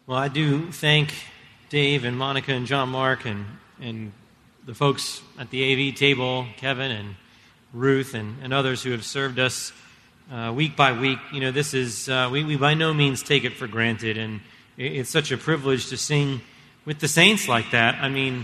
Well, I do thank Dave and Monica and John Mark and the folks at the AV table, Kevin and Ruth and others who have served us week by week. You know, this is, we by no means take it for granted, and it's such a privilege to sing with the saints like that. I mean,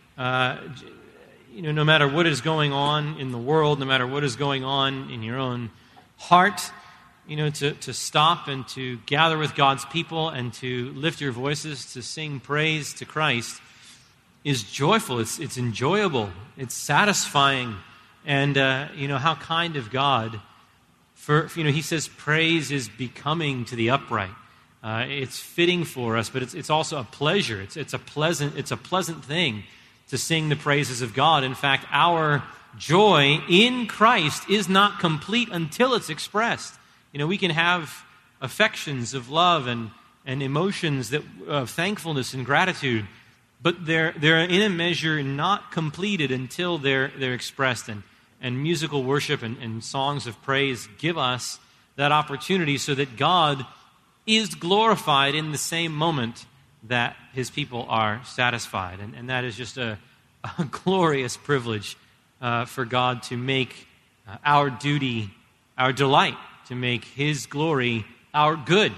no matter what is going on in the world, no matter what is going on in your own heart, to stop and to gather with God's people and to lift your voices to sing praise to Christ is joyful. It's enjoyable. It's satisfying. And, how kind of God. He says praise is becoming to the upright. It's fitting for us, but it's also a pleasure. It's a pleasant thing to sing the praises of God. In fact, our joy in Christ is not complete until it's expressed. We can have affections of love and emotions of thankfulness and gratitude, but they're in a measure not completed until they're expressed. And musical worship and songs of praise give us that opportunity so that God is glorified in the same moment that His people are satisfied. And that is just a glorious privilege for God to make our duty our delight, to make His glory our good.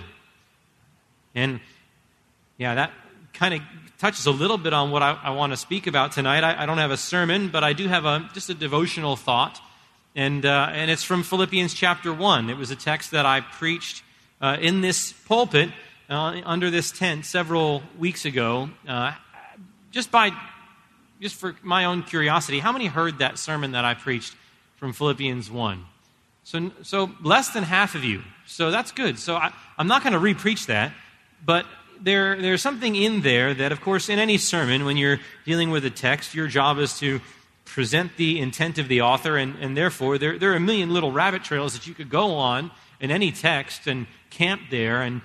And that kind of touches a little bit on what I want to speak about tonight. I don't have a sermon, but I do have just a devotional thought, and it's from Philippians chapter 1. It was a text that I preached in this pulpit under this tent several weeks ago. Just for my own curiosity, how many heard that sermon that I preached from Philippians 1? So less than half of you. So that's good. So I'm not going to re-preach that, but there's something in there that, of course, in any sermon, when you're dealing with a text, your job is to present the intent of the author, and therefore there are a million little rabbit trails that you could go on in any text and camp there and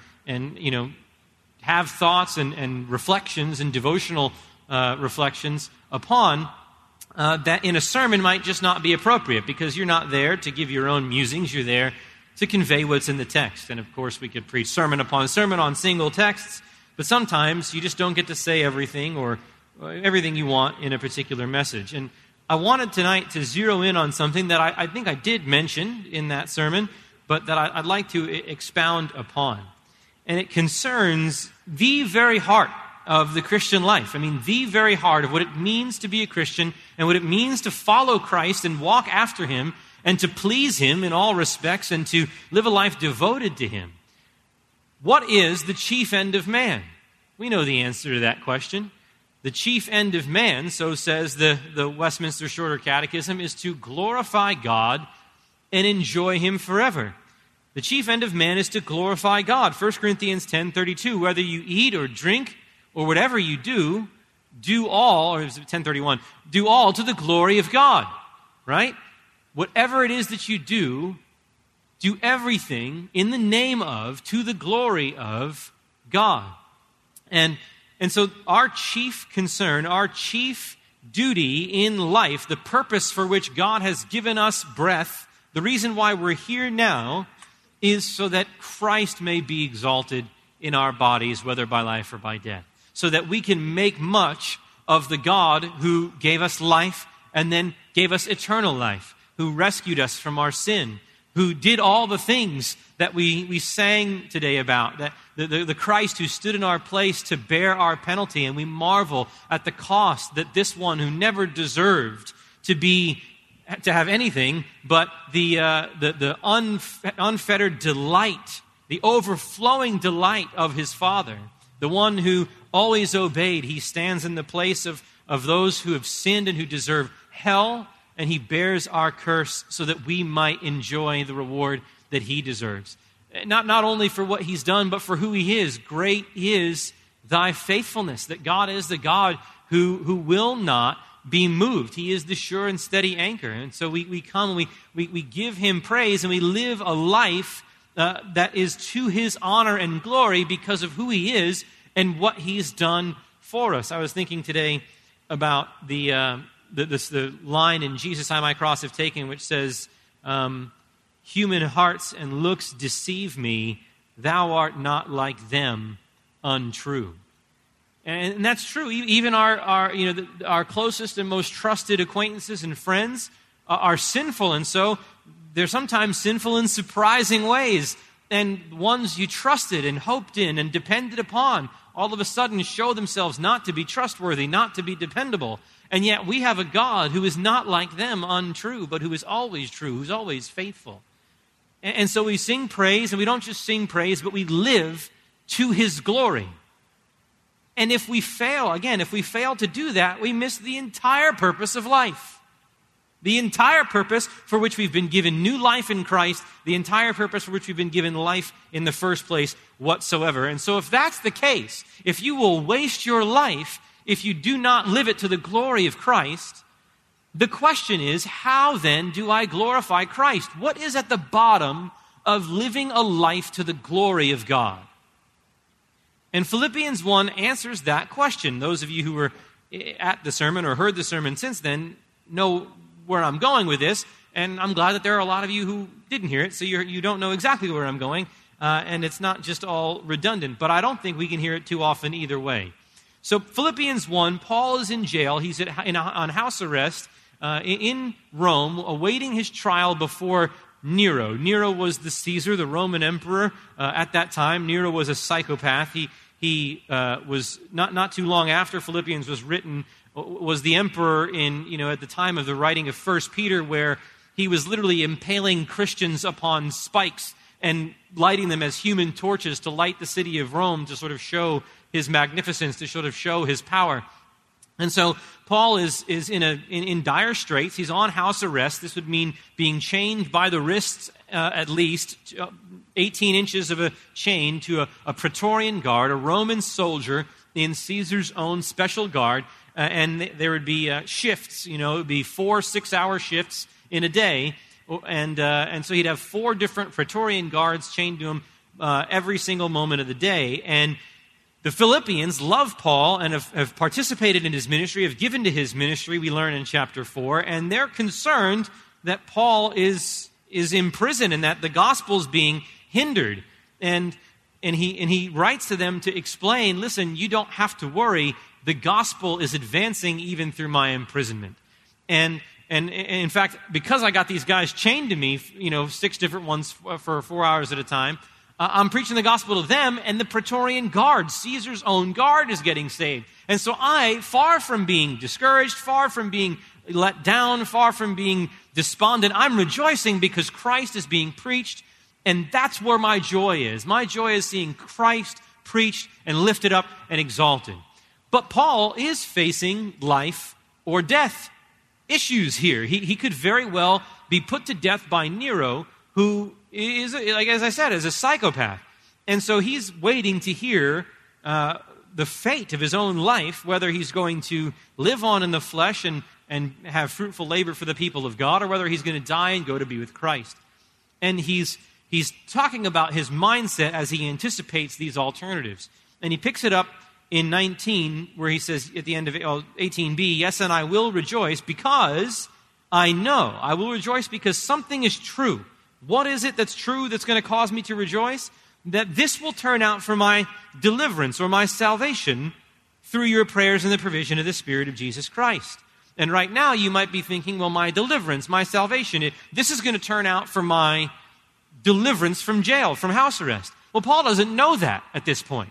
have thoughts and reflections and devotional reflections upon that in a sermon might just not be appropriate, because you're not there to give your own musings, you're there to convey what's in the text. And of course we could preach sermon upon sermon on single texts, but sometimes you just don't get to say everything or everything you want in a particular message. And I wanted tonight to zero in on something that I think I did mention in that sermon, but that I'd like to expound upon. And it concerns the very heart of the Christian life. I mean, the very heart of what it means to be a Christian and what it means to follow Christ and walk after Him and to please Him in all respects and to live a life devoted to Him. What is the chief end of man? We know the answer to that question. The chief end of man, so says the Westminster Shorter Catechism, is to glorify God and enjoy Him forever. The chief end of man is to glorify God. 1 Corinthians 10:32, whether you eat or drink or whatever you do all, or is it 10:31, do all to the glory of God, right? Whatever it is that you do everything in the name of, to the glory of God. And so our chief concern, our chief duty in life, the purpose for which God has given us breath, the reason why we're here now, is so that Christ may be exalted in our bodies, whether by life or by death. So that we can make much of the God who gave us life and then gave us eternal life, who rescued us from our sin, who did all the things that we sang today about, that the Christ who stood in our place to bear our penalty, and we marvel at the cost that this one who never deserved to have anything but the unfettered delight, the overflowing delight of His Father, the one who always obeyed. He stands in the place of those who have sinned and who deserve hell, and He bears our curse so that we might enjoy the reward that He deserves. Not only for what He's done, but for who He is. Great is Thy faithfulness, that God is the God who will not be moved. He is the sure and steady anchor. And so we come and we give Him praise, and we live a life that is to His honor and glory because of who He is and what He's done for us. I was thinking today about the line in Jesus, I my cross have taken, which says, human hearts and looks deceive me, thou art not like them, untrue. And that's true. Even our closest and most trusted acquaintances and friends are sinful, and so they're sometimes sinful in surprising ways. And ones you trusted and hoped in and depended upon all of a sudden show themselves not to be trustworthy, not to be dependable. And yet we have a God who is not like them, untrue, but who is always true, who's always faithful. And so we sing praise, and we don't just sing praise, but we live to His glory. And if we fail to do that, we miss the entire purpose of life. The entire purpose for which we've been given new life in Christ, the entire purpose for which we've been given life in the first place whatsoever. And so if that's the case, if you will waste your life, if you do not live it to the glory of Christ, the question is, how then do I glorify Christ? What is at the bottom of living a life to the glory of God? And Philippians 1 answers that question. Those of you who were at the sermon or heard the sermon since then know where I'm going with this, and I'm glad that there are a lot of you who didn't hear it, so you don't know exactly where I'm going, and it's not just all redundant, but I don't think we can hear it too often either way. So Philippians 1, Paul is in jail. He's on house arrest in Rome, awaiting his trial before Nero. Nero was the Caesar, the Roman emperor at that time. Nero was a psychopath. He was not too long after Philippians was written, was the emperor at the time of the writing of 1 Peter, where he was literally impaling Christians upon spikes and lighting them as human torches to light the city of Rome, to sort of show his magnificence, to sort of show his power. And so Paul is in dire straits. He's on house arrest. This would mean being chained by the wrists, at least 18 inches of a chain to a Praetorian guard, a Roman soldier in Caesar's own special guard. And there would be shifts. It would be 4 6-hour shifts in a day. And so he'd have 4 different Praetorian guards chained to him every single moment of the day. And the Philippians love Paul and have participated in his ministry, have given to his ministry, we learn in chapter 4, and they're concerned that Paul is in prison and that the gospel's being hindered. And he writes to them to explain, listen, you don't have to worry, the gospel is advancing even through my imprisonment. And in fact, because I got these guys chained to me, 6 different ones for 4 hours at a time, I'm preaching the gospel to them, and the Praetorian Guard, Caesar's own guard, is getting saved. And so I, far from being discouraged, far from being let down, far from being despondent, I'm rejoicing because Christ is being preached, and that's where my joy is. My joy is seeing Christ preached and lifted up and exalted. But Paul is facing life or death issues here. He could very well be put to death by Nero, who is, like as I said, is a psychopath. And so he's waiting to hear the fate of his own life, whether he's going to live on in the flesh and have fruitful labor for the people of God, or whether he's going to die and go to be with Christ. And he's talking about his mindset as he anticipates these alternatives. And he picks it up in 19, where he says at the end of 18b, yes, and I will rejoice because I know. I will rejoice because something is true. What is it that's true that's going to cause me to rejoice? That this will turn out for my deliverance or my salvation through your prayers and the provision of the Spirit of Jesus Christ. And right now you might be thinking, well, my deliverance, my salvation, this is going to turn out for my deliverance from jail, from house arrest. Well, Paul doesn't know that at this point.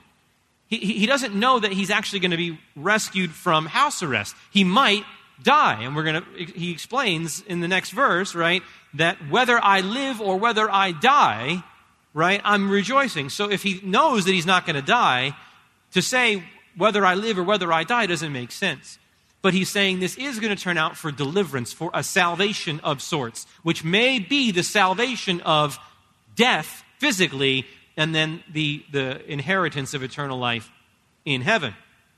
He doesn't know that he's actually going to be rescued from house arrest. He might die. And he explains in the next verse, right, that whether I live or whether I die, right, I'm rejoicing. So if he knows that he's not going to die, to say whether I live or whether I die doesn't make sense. But he's saying this is going to turn out for deliverance, for a salvation of sorts, which may be the salvation of death physically, and then the inheritance of eternal life in heaven.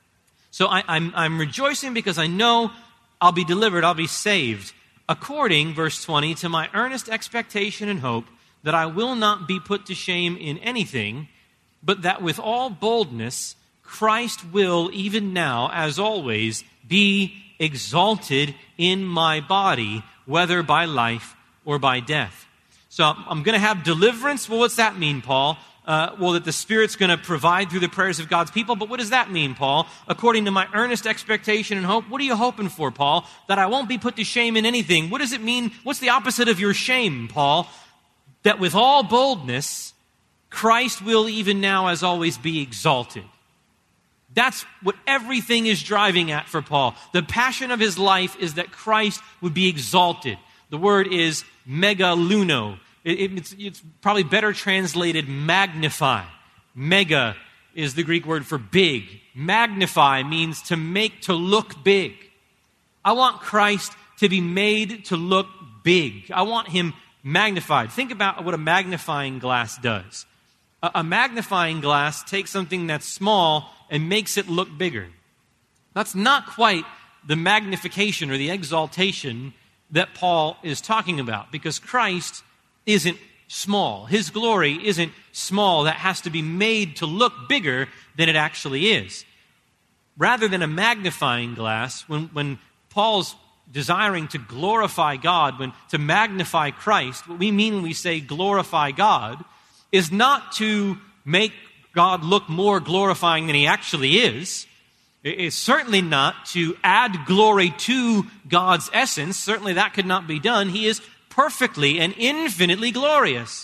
So I'm rejoicing because I know I'll be delivered, I'll be saved, according, verse 20, to my earnest expectation and hope that I will not be put to shame in anything, but that with all boldness Christ will, even now, as always, be exalted in my body, whether by life or by death. So I'm going to have deliverance. Well, what's that mean, Paul? that the Spirit's going to provide through the prayers of God's people. But what does that mean, Paul? According to my earnest expectation and hope. What are you hoping for, Paul? That I won't be put to shame in anything. What does it mean? What's the opposite of your shame, Paul? That with all boldness, Christ will even now as always be exalted. That's what everything is driving at for Paul. The passion of his life is that Christ would be exalted. The word is megaluno. It's probably better translated magnify. Mega is the Greek word for big. Magnify means to make to look big. I want Christ to be made to look big. I want him magnified. Think about what a magnifying glass does. A magnifying glass takes something that's small and makes it look bigger. That's not quite the magnification or the exaltation that Paul is talking about, because Christ isn't small. His glory isn't small. That has to be made to look bigger than it actually is. Rather than a magnifying glass, when Paul's desiring to glorify God, to magnify Christ, what we mean when we say glorify God is not to make God look more glorifying than he actually is. It's certainly not to add glory to God's essence. Certainly that could not be done. He is perfectly and infinitely glorious.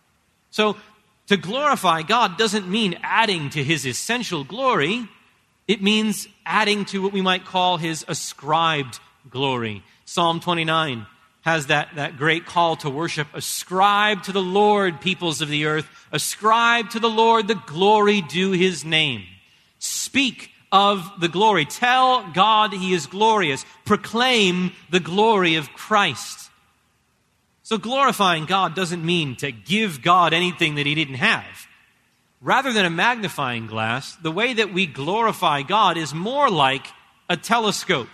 So to glorify God doesn't mean adding to his essential glory. It means adding to what we might call his ascribed glory. Psalm 29 has that great call to worship. Ascribe to the Lord, peoples of the earth. Ascribe to the Lord the glory due his name. Speak of the glory. Tell God he is glorious. Proclaim the glory of Christ. So glorifying God doesn't mean to give God anything that he didn't have. Rather than a magnifying glass, the way that we glorify God is more like a telescope.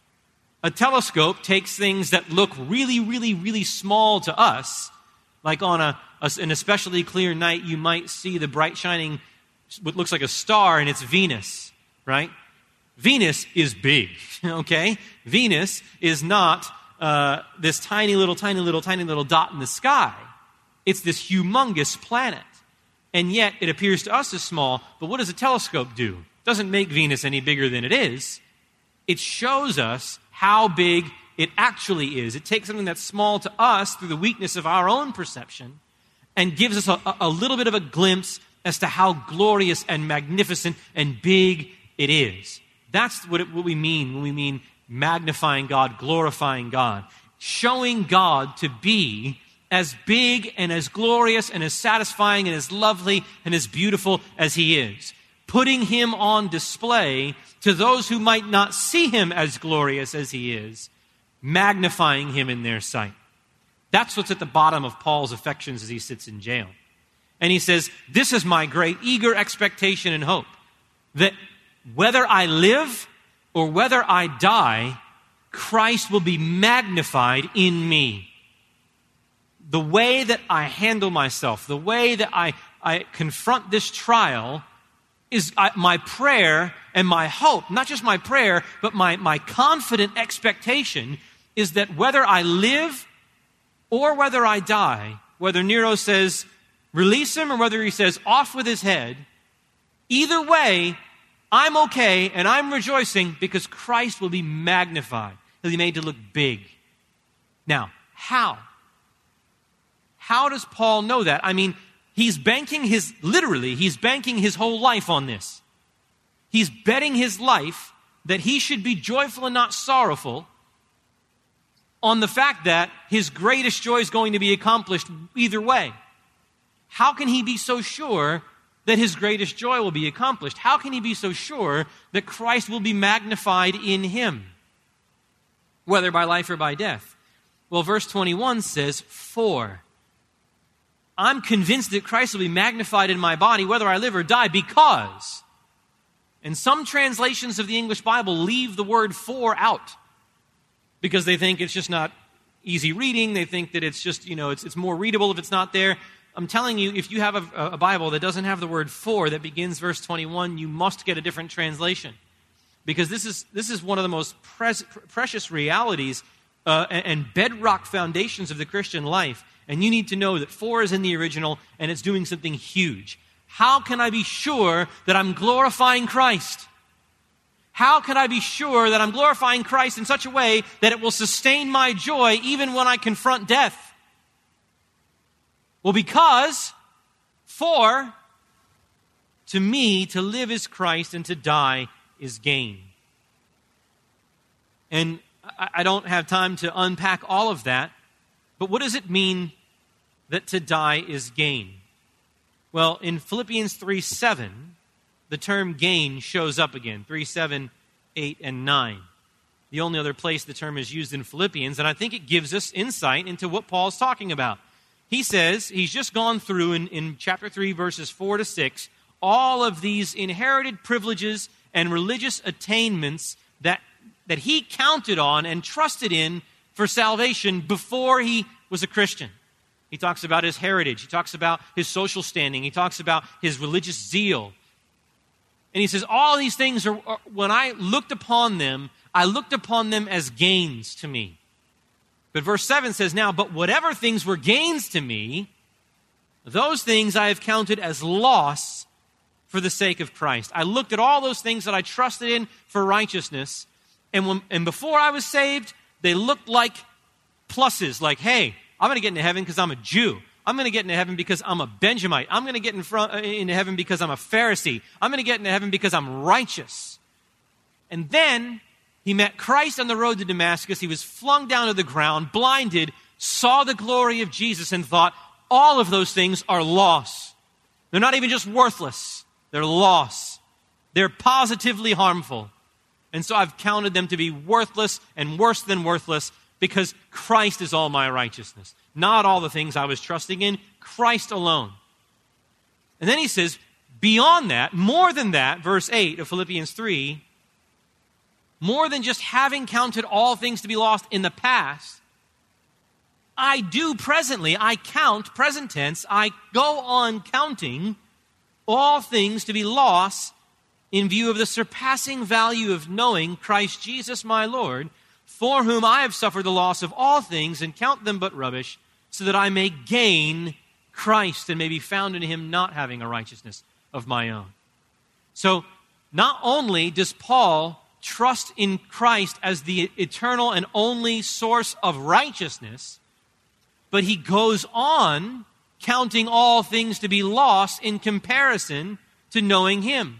A telescope takes things that look really, really, really small to us, like on an especially clear night, you might see the bright shining, what looks like a star, and it's Venus, right? Venus is big, okay? Venus is not this tiny little dot in the sky. It's this humongous planet. And yet it appears to us as small, but what does a telescope do? It doesn't make Venus any bigger than it is. It shows us how big it actually is. It takes something that's small to us through the weakness of our own perception and gives us a little bit of a glimpse as to how glorious and magnificent and big it is. That's what we mean when we mean magnifying God, glorifying God. Showing God to be as big and as glorious and as satisfying and as lovely and as beautiful as he is. Putting him on display to those who might not see him as glorious as he is, magnifying him in their sight. That's what's at the bottom of Paul's affections as he sits in jail. And he says, this is my great eager expectation and hope, that whether I live or whether I die, Christ will be magnified in me. The way that I handle myself, the way that I confront this trial is my prayer and my hope, not just my prayer, but my confident expectation is that whether I live or whether I die, whether Nero says, release him, or whether he says, off with his head, either way, I'm okay and I'm rejoicing because Christ will be magnified. He'll be made to look big. Now, how? How does Paul know that? I mean, he's banking his whole life on this. He's betting his life that he should be joyful and not sorrowful on the fact that his greatest joy is going to be accomplished either way. How can he be so sure that his greatest joy will be accomplished? How can he be so sure that Christ will be magnified in him, whether by life or by death? Well, verse 21 says, for I'm convinced that Christ will be magnified in my body, whether I live or die, because. And some translations of the English Bible leave the word for out because they think it's just not easy reading. They think that it's just, it's more readable if it's not there. I'm telling you, if you have a Bible that doesn't have the word for that begins verse 21, you must get a different translation. Because this is one of the most precious realities and bedrock foundations of the Christian life. And you need to know that 4 is in the original and it's doing something huge. How can I be sure that I'm glorifying Christ? How can I be sure that I'm glorifying Christ in such a way that it will sustain my joy even when I confront death? Well, because 4, to me, to live is Christ and to die is gain. And I don't have time to unpack all of that, but what does it mean that to die is gain? Well, in Philippians 3:7, the term gain shows up again, 3:7, 8, and 9. The only other place the term is used in Philippians, and I think it gives us insight into what Paul's talking about. He says, he's just gone through in chapter 3, verses 4 to 6, all of these inherited privileges and religious attainments that he counted on and trusted in for salvation before he was a Christian. He talks about his heritage. He talks about his social standing. He talks about his religious zeal. And he says, all these things are when I looked upon them as gains to me. But verse 7 says, now, but whatever things were gains to me, those things I have counted as loss for the sake of Christ. I looked at all those things that I trusted in for righteousness, and before I was saved, they looked like pluses, like, hey, I'm going to get into heaven because I'm a Jew. I'm going to get into heaven because I'm a Benjamite. I'm going to get into heaven because I'm a Pharisee. I'm going to get into heaven because I'm righteous. And then he met Christ on the road to Damascus. He was flung down to the ground, blinded, saw the glory of Jesus, and thought, all of those things are loss. They're not even just worthless. They're loss. They're positively harmful. And so I've counted them to be worthless and worse than worthless because Christ is all my righteousness. Not all the things I was trusting in, Christ alone. And then he says, beyond that, more than that, verse 8 of Philippians 3, more than just having counted all things to be lost in the past, I do presently, I count, present tense, I go on counting all things to be lost in view of the surpassing value of knowing Christ Jesus my Lord, for whom I have suffered the loss of all things and count them but rubbish, so that I may gain Christ and may be found in him, not having a righteousness of my own. So not only does Paul trust in Christ as the eternal and only source of righteousness, but he goes on counting all things to be lost in comparison to knowing him.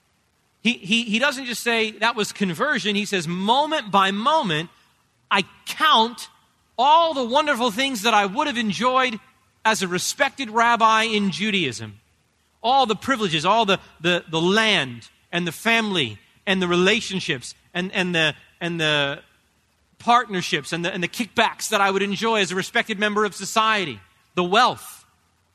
He doesn't just say that was conversion. He says moment by moment, I count all the wonderful things that I would have enjoyed as a respected rabbi in Judaism. All the privileges, all the land and the family and the relationships and the partnerships and the kickbacks that I would enjoy as a respected member of society, the wealth.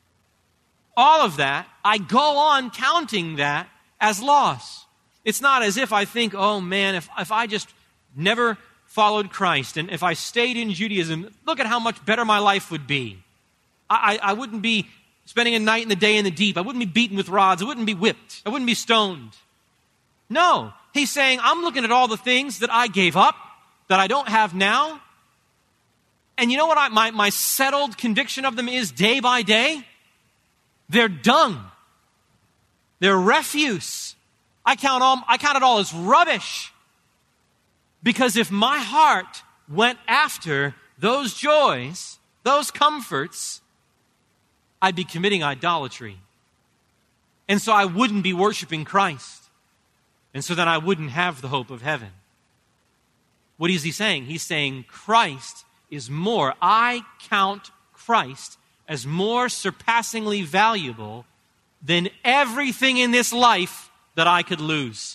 All of that, I go on counting that as loss. It's not as if I think, oh man, if I just never followed Christ and if I stayed in Judaism, look at how much better my life would be. I wouldn't be spending a night and a day in the deep. I wouldn't be beaten with rods. I wouldn't be whipped. I wouldn't be stoned. No, he's saying, I'm looking at all the things that I gave up, that I don't have now. And you know what my settled conviction of them is day by day? They're dung. They're refuse. I count it all as rubbish. Because if my heart went after those joys, those comforts, I'd be committing idolatry. And so I wouldn't be worshiping Christ. And so then I wouldn't have the hope of heaven. What is he saying? He's saying Christ is more. I count Christ as more surpassingly valuable than everything in this life that I could lose.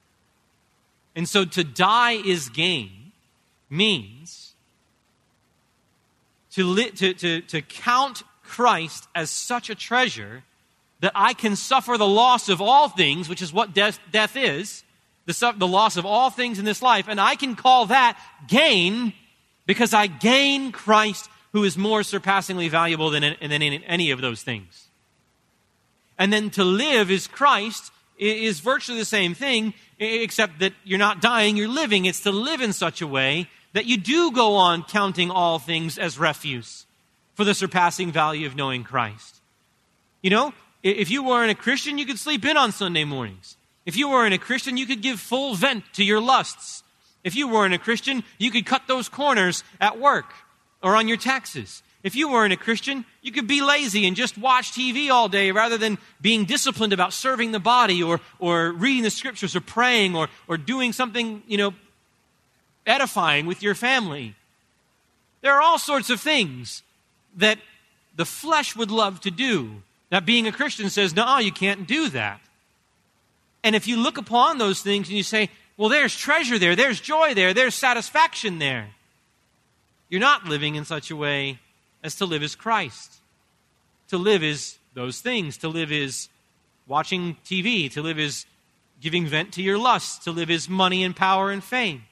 And so to die is gain means to count Christ as such a treasure that I can suffer the loss of all things, which is what death is, the loss of all things in this life, and I can call that gain because I gain Christ, who is more surpassingly valuable than any of those things. And then to live is Christ is virtually the same thing, except that you're not dying, you're living. It's to live in such a way that you do go on counting all things as refuse for the surpassing value of knowing Christ. You know, if you weren't a Christian, you could sleep in on Sunday mornings. If you weren't a Christian, you could give full vent to your lusts. If you weren't a Christian, you could cut those corners at work or on your taxes. If you weren't a Christian, you could be lazy and just watch TV all day rather than being disciplined about serving the body or reading the scriptures or praying or doing something, edifying with your family. There are all sorts of things that the flesh would love to do, that being a Christian says, no, you can't do that. And if you look upon those things and you say, well, there's treasure there, there's joy there, there's satisfaction there, you're not living in such a way as to live as Christ. To live is those things. To live is watching TV. To live is giving vent to your lusts. To live is money and power and fame.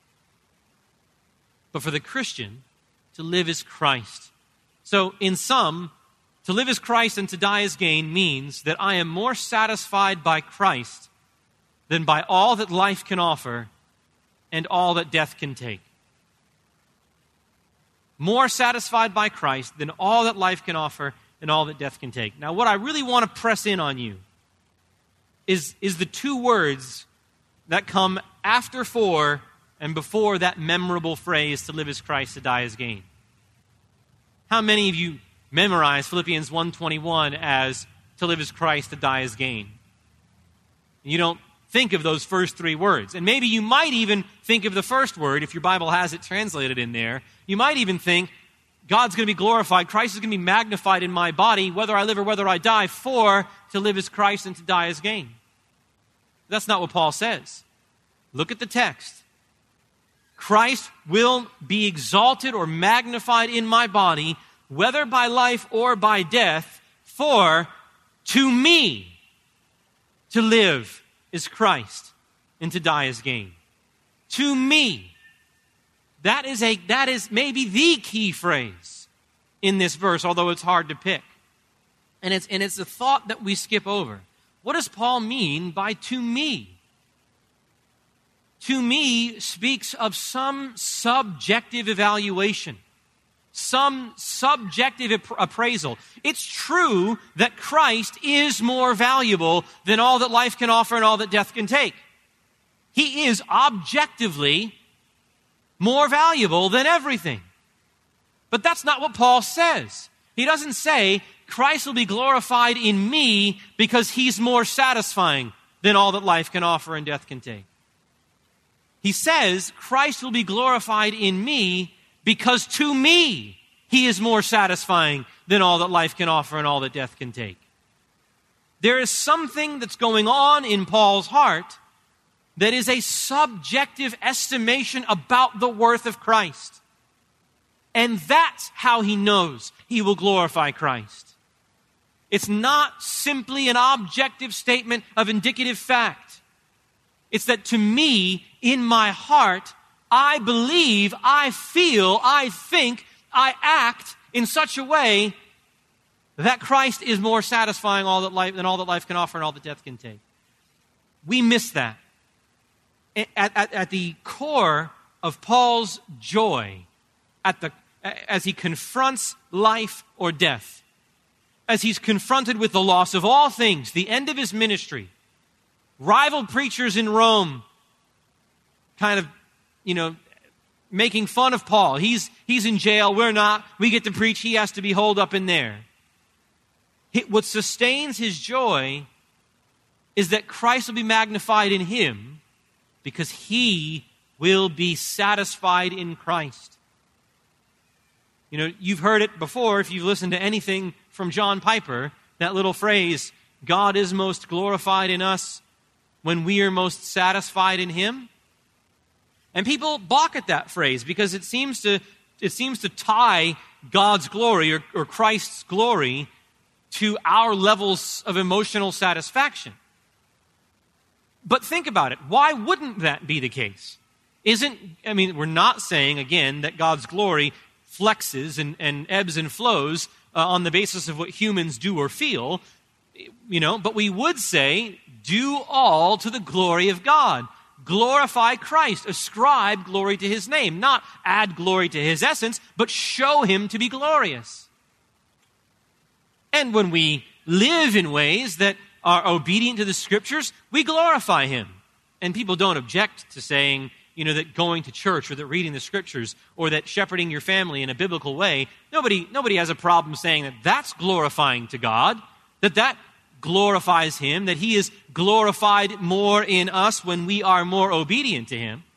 But for the Christian, to live is Christ. So in sum, to live as Christ and to die as gain means that I am more satisfied by Christ than by all that life can offer and all that death can take. More satisfied by Christ than all that life can offer and all that death can take. Now, what I really want to press in on you is the two words that come after for and before that memorable phrase, to live as Christ, to die as gain. How many of you memorize Philippians 1:21 as to live as Christ, to die as gain? You don't think of those first three words. And maybe you might even think of the first word, if your Bible has it translated in there. You might even think, God's going to be glorified, Christ is going to be magnified in my body, whether I live or whether I die, for to live as Christ and to die as gain. That's not what Paul says. Look at the text. Christ will be exalted or magnified in my body, whether by life or by death, for to me to live is Christ and to die is gain. To me. That is maybe the key phrase in this verse, although it's hard to pick. And it's a thought that we skip over. What does Paul mean by to me? To me speaks of some subjective evaluation, some subjective appraisal. It's true that Christ is more valuable than all that life can offer and all that death can take. He is objectively more valuable than everything. But that's not what Paul says. He doesn't say Christ will be glorified in me because he's more satisfying than all that life can offer and death can take. He says Christ will be glorified in me because to me he is more satisfying than all that life can offer and all that death can take. There is something that's going on in Paul's heart that is a subjective estimation about the worth of Christ. And that's how he knows he will glorify Christ. It's not simply an objective statement of indicative fact. It's that to me, in my heart, I believe, I feel, I think, I act in such a way that Christ is more satisfying than all that life can offer and all that death can take. We miss that. At the core of Paul's joy, as he confronts life or death, as he's confronted with the loss of all things, the end of his ministry, rival preachers in Rome kind of, making fun of Paul. He's in jail, we're not, we get to preach, he has to be holed up in there. What sustains his joy is that Christ will be magnified in him because he will be satisfied in Christ. You've heard it before if you've listened to anything from John Piper, that little phrase, God is most glorified in us when we are most satisfied in him. And people balk at that phrase because it seems to tie God's glory or Christ's glory to our levels of emotional satisfaction. But think about it. Why wouldn't that be the case? We're not saying, again, that God's glory flexes and ebbs and flows on the basis of what humans do or feel, but we would say, do all to the glory of God. Glorify Christ. Ascribe glory to his name. Not add glory to his essence, but show him to be glorious. And when we live in ways that are obedient to the Scriptures, we glorify Him. And people don't object to saying, that going to church or that reading the Scriptures or that shepherding your family in a biblical way, nobody has a problem saying that that's glorifying to God, that glorifies Him, that He is glorified more in us when we are more obedient to Him.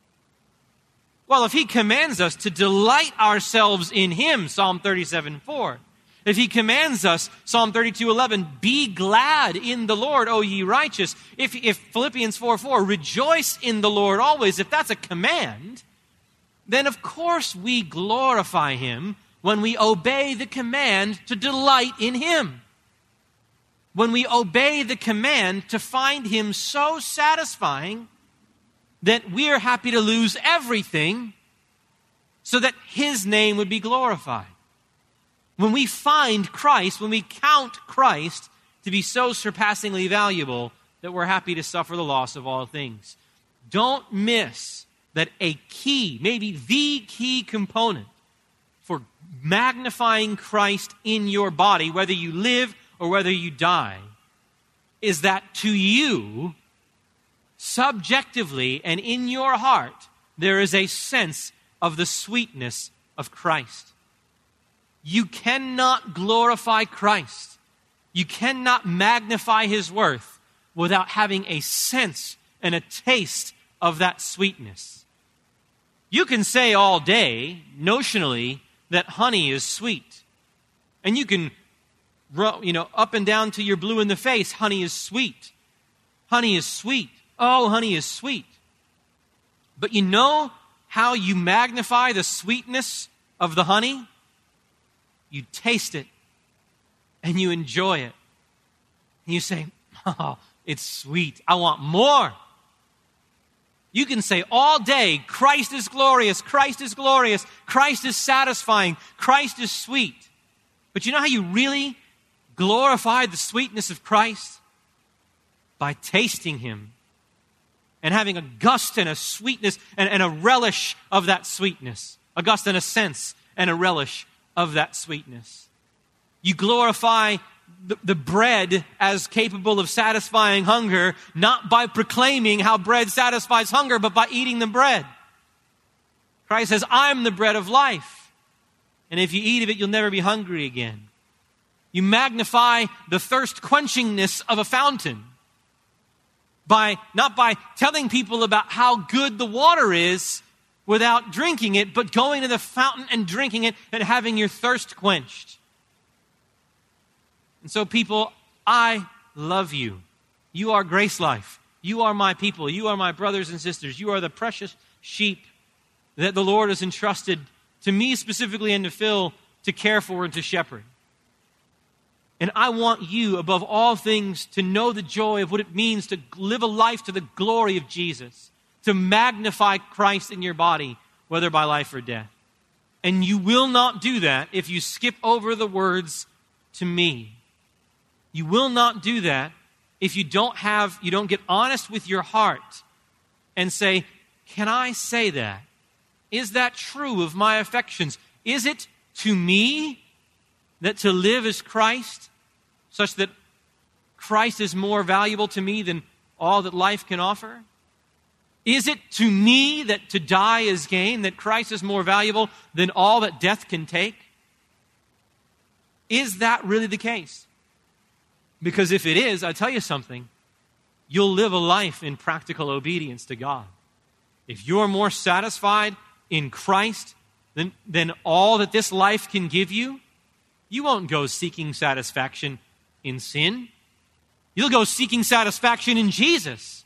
Well, if He commands us to delight ourselves in Him, Psalm 37:4, if He commands us, Psalm 32:11, be glad in the Lord, O ye righteous. If Philippians 4:4, rejoice in the Lord always, if that's a command, then of course we glorify Him when we obey the command to delight in Him. When we obey the command to find Him so satisfying that we're happy to lose everything so that His name would be glorified. When we find Christ, when we count Christ to be so surpassingly valuable that we're happy to suffer the loss of all things. Don't miss that a key, maybe the key component for magnifying Christ in your body, whether you live or whether you die, is that to you, subjectively and in your heart, there is a sense of the sweetness of Christ. You cannot glorify Christ. You cannot magnify His worth without having a sense and a taste of that sweetness. You can say all day, notionally, that honey is sweet. And you can, up and down till you're blue in the face, honey is sweet. Honey is sweet. Oh, honey is sweet. But you know how you magnify the sweetness of the honey? You taste it and you enjoy it. And you say, oh, it's sweet. I want more. You can say all day, Christ is glorious, Christ is glorious, Christ is satisfying, Christ is sweet. But you know how you really glorify the sweetness of Christ? By tasting Him and having a gust and a sweetness and a relish of that sweetness. A gust and a sense and a relish of that sweetness. You glorify the bread as capable of satisfying hunger, not by proclaiming how bread satisfies hunger, but by eating the bread. Christ says, I'm the bread of life. And if you eat of it, you'll never be hungry again. You magnify the thirst quenchingness of a fountain. Not by telling people about how good the water is without drinking it, but going to the fountain and drinking it and having your thirst quenched. And so people, I love you. You are Grace Life. You are my people. You are my brothers and sisters. You are the precious sheep that the Lord has entrusted to me specifically and to Phil to care for and to shepherd. And I want you, above all things, to know the joy of what it means to live a life to the glory of Jesus, to magnify Christ in your body, whether by life or death. And you will not do that if you skip over the words, to me. You will not do that if you don't get honest with your heart and say, can I say that? Is that true of my affections? Is it to me that to live is Christ, such that Christ is more valuable to me than all that life can offer? Is it to me that to die is gain, that Christ is more valuable than all that death can take? Is that really the case? Because if it is, I tell you something, you'll live a life in practical obedience to God. If you're more satisfied in Christ than all that this life can give you, you won't go seeking satisfaction in sin. You'll go seeking satisfaction in Jesus.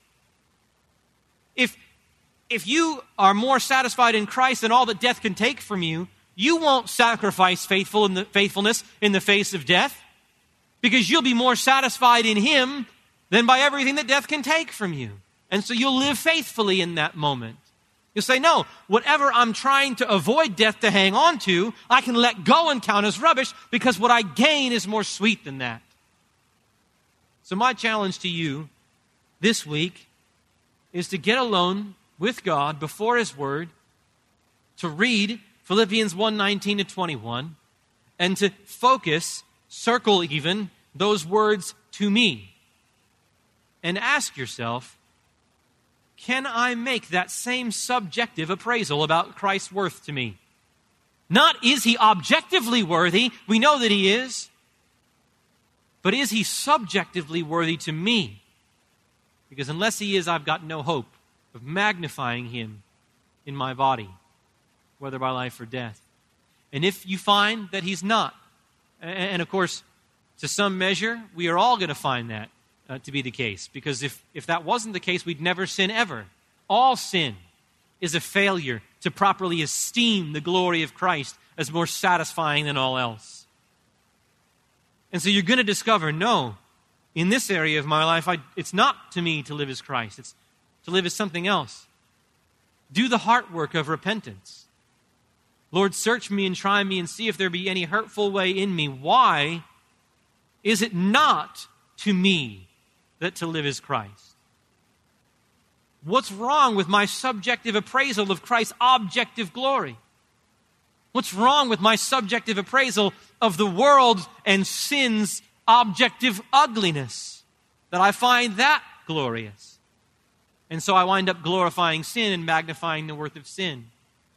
If you are more satisfied in Christ than all that death can take from you, you won't sacrifice faithfulness in the face of death, because you'll be more satisfied in Him than by everything that death can take from you. And so you'll live faithfully in that moment. You'll say, no, whatever I'm trying to avoid death to hang on to, I can let go and count as rubbish, because what I gain is more sweet than that. So my challenge to you this week is to get alone with God before His Word, to read Philippians 1:19-21, and to focus circle even those words "to me," and ask yourself, can I make that same subjective appraisal about Christ's worth to me? Not is he objectively worthy, we know that he is, but is he subjectively worthy to me? Because unless he is, I've got no hope of magnifying him in my body, whether by life or death. And if you find that he's not, and of course, to some measure, we are all going to find that to be the case. Because if that wasn't the case, we'd never sin ever. All sin is a failure to properly esteem the glory of Christ as more satisfying than all else. And so you're going to discover, no, in this area of my life, it's not to me to live as Christ. It's to live as something else. Do the heart work of repentance. Lord, search me and try me and see if there be any hurtful way in me. Why is it not to me that to live is Christ? What's wrong with my subjective appraisal of Christ's objective glory? What's wrong with my subjective appraisal of the world and sin's objective ugliness? That I find that glorious. And so I wind up glorifying sin and magnifying the worth of sin.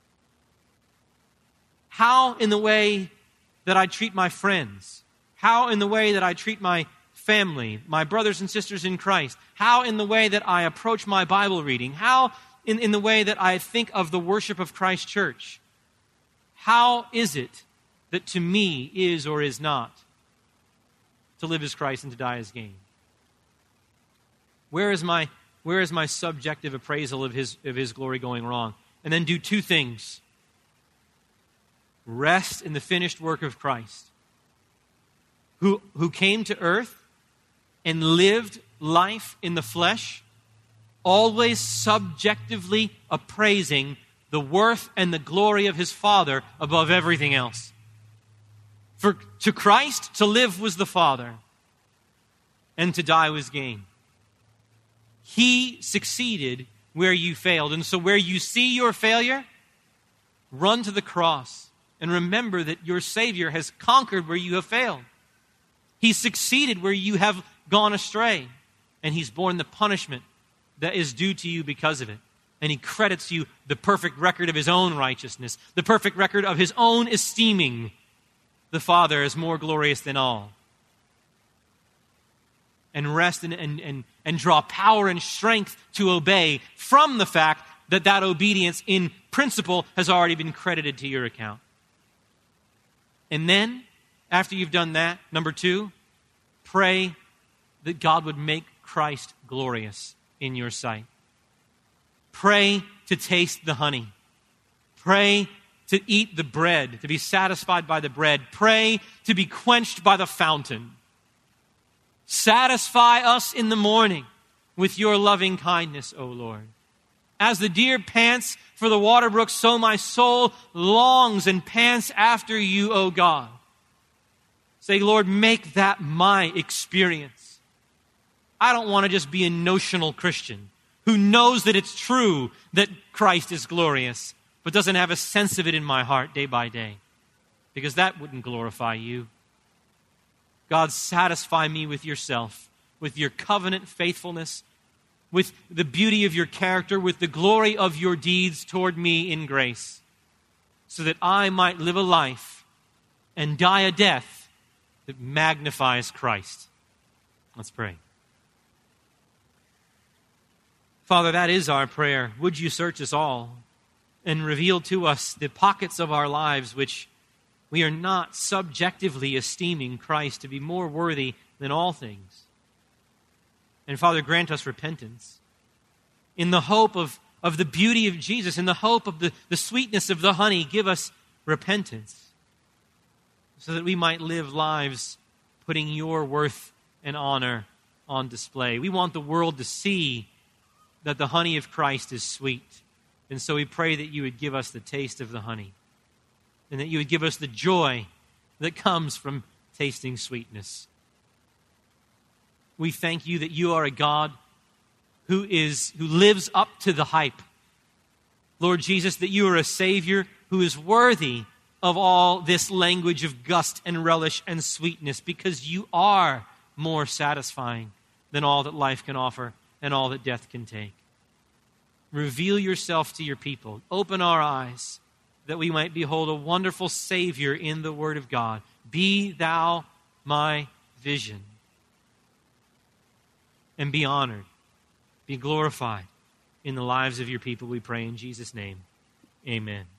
How in the way that I treat my friends, how in the way that I treat my family, my brothers and sisters in Christ, how in the way that I approach my Bible reading, how in the way that I think of the worship of Christ Church, how is it that to me is or is not to live as Christ and to die as gain? Where is my subjective appraisal of his glory going wrong? And then do two things. Rest in the finished work of Christ, who came to earth and lived life in the flesh, always subjectively appraising the worth and the glory of his Father above everything else. For to Christ, to live was the Father, and to die was gain. He succeeded where you failed. And so where you see your failure, run to the cross and remember that your Savior has conquered where you have failed. He succeeded where you have gone astray, and he's borne the punishment that is due to you because of it. And he credits you the perfect record of his own righteousness, the perfect record of his own esteeming the Father as more glorious than all. And rest and draw power and strength to obey from the fact that obedience in principle has already been credited to your account. And then, after you've done that, number 2, pray that God would make Christ glorious in your sight. Pray to taste the honey. Pray to eat the bread, to be satisfied by the bread. Pray to be quenched by the fountain. Satisfy us in the morning with your loving kindness, O Lord. As the deer pants for the water brook, so my soul longs and pants after you, O God. Say, Lord, make that my experience. I don't want to just be a notional Christian who knows that it's true that Christ is glorious, but doesn't have a sense of it in my heart day by day, because that wouldn't glorify you. God, satisfy me with yourself, with your covenant faithfulness, with the beauty of your character, with the glory of your deeds toward me in grace, so that I might live a life and die a death that magnifies Christ. Let's pray. Father, that is our prayer. Would you search us all and reveal to us the pockets of our lives which we are not subjectively esteeming Christ to be more worthy than all things. And Father, grant us repentance in the hope of the beauty of Jesus, in the hope of the sweetness of the honey. Give us repentance so that we might live lives putting your worth and honor on display. We want the world to see that the honey of Christ is sweet. And so we pray that you would give us the taste of the honey, and that you would give us the joy that comes from tasting sweetness. We thank you that you are a God who lives up to the hype. Lord Jesus, that you are a Savior who is worthy of all this language of gust and relish and sweetness, because you are more satisfying than all that life can offer and all that death can take. Reveal yourself to your people. Open our eyes that we might behold a wonderful Savior in the Word of God. Be thou my vision. And be honored, be glorified in the lives of your people, we pray in Jesus' name. Amen.